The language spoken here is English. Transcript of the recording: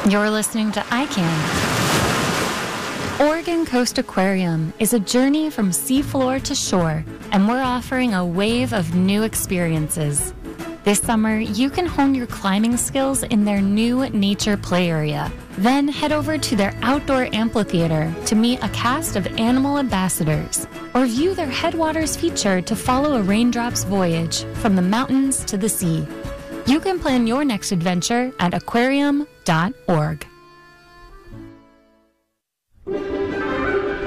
You're listening to iCan. Oregon Coast Aquarium is a journey from seafloor to shore, and we're offering a wave of new experiences. This summer, you can hone your climbing skills in their new nature play area. Then head over to their outdoor amphitheater to meet a cast of animal ambassadors, or view their Headwaters feature to follow a raindrop's voyage from the mountains to the sea. You can plan your next adventure at aquarium.org.